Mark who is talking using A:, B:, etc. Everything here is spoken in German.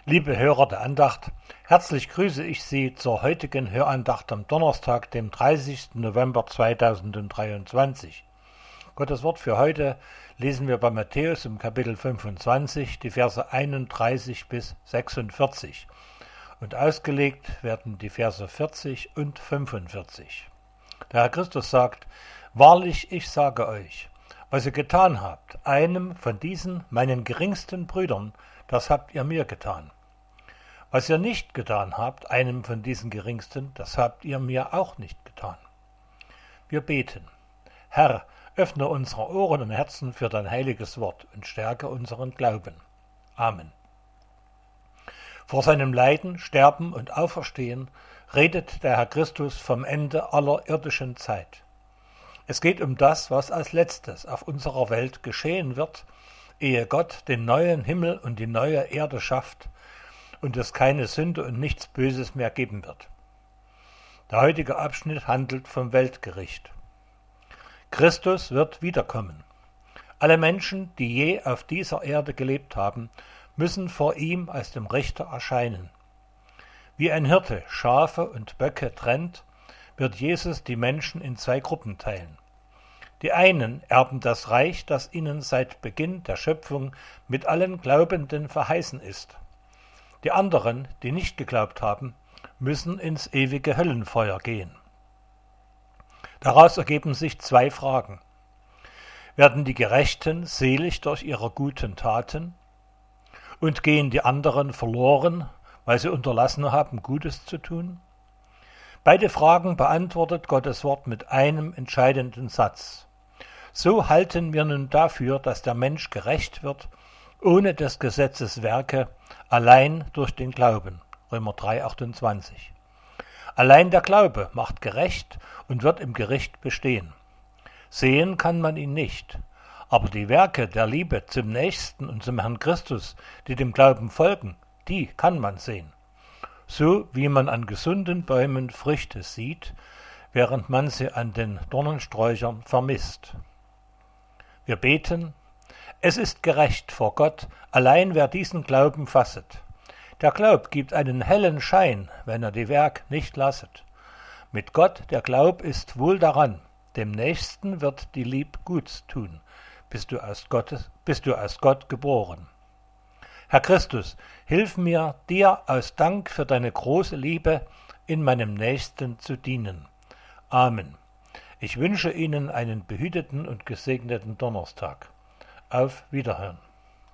A: Liebe Hörer der Andacht, herzlich grüße ich Sie zur heutigen Hörandacht am Donnerstag, dem 30. November 2023. Gottes Wort für heute lesen wir bei Matthäus im Kapitel 25, die Verse 31 bis 46. Und ausgelegt werden die Verse 40 und 45. Der Herr Christus sagt: Wahrlich, ich sage euch, was ihr getan habt, einem von diesen meinen geringsten Brüdern, das habt ihr mir getan. Was ihr nicht getan habt, einem von diesen geringsten, das habt ihr mir auch nicht getan. Wir beten: Herr, öffne unsere Ohren und Herzen für dein heiliges Wort und stärke unseren Glauben. Amen. Vor seinem Leiden, Sterben und Auferstehen redet der Herr Christus vom Ende aller irdischen Zeit. Es geht um das, was als letztes auf unserer Welt geschehen wird, ehe Gott den neuen Himmel und die neue Erde schafft und es keine Sünde und nichts Böses mehr geben wird. Der heutige Abschnitt handelt vom Weltgericht. Christus wird wiederkommen. Alle Menschen, die je auf dieser Erde gelebt haben, müssen vor ihm als dem Richter erscheinen. Wie ein Hirte Schafe und Böcke trennt, wird Jesus die Menschen in zwei Gruppen teilen. Die einen erben das Reich, das ihnen seit Beginn der Schöpfung mit allen Glaubenden verheißen ist. Die anderen, die nicht geglaubt haben, müssen ins ewige Höllenfeuer gehen. Daraus ergeben sich zwei Fragen. Werden die Gerechten selig durch ihre guten Taten? Und gehen die anderen verloren, weil sie unterlassen haben, Gutes zu tun? Beide Fragen beantwortet Gottes Wort mit einem entscheidenden Satz. So halten wir nun dafür, dass der Mensch gerecht wird, ohne des Gesetzes Werke, allein durch den Glauben. Römer 3,28. Allein der Glaube macht gerecht und wird im Gericht bestehen. Sehen kann man ihn nicht, aber die Werke der Liebe zum Nächsten und zum Herrn Christus, die dem Glauben folgen, die kann man sehen. So wie man an gesunden Bäumen Früchte sieht, während man sie an den Dornensträuchern vermisst. Wir beten: Es ist gerecht vor Gott, allein wer diesen Glauben fasset. Der Glaub gibt einen hellen Schein, wenn er die Werk nicht lasset. Mit Gott der Glaub ist wohl daran, dem Nächsten wird die Lieb Guts tun, bist du aus Gott geboren. Herr Christus, hilf mir, dir aus Dank für deine große Liebe in meinem Nächsten zu dienen. Amen. Ich wünsche Ihnen einen behüteten und gesegneten Donnerstag. Auf Wiederhören.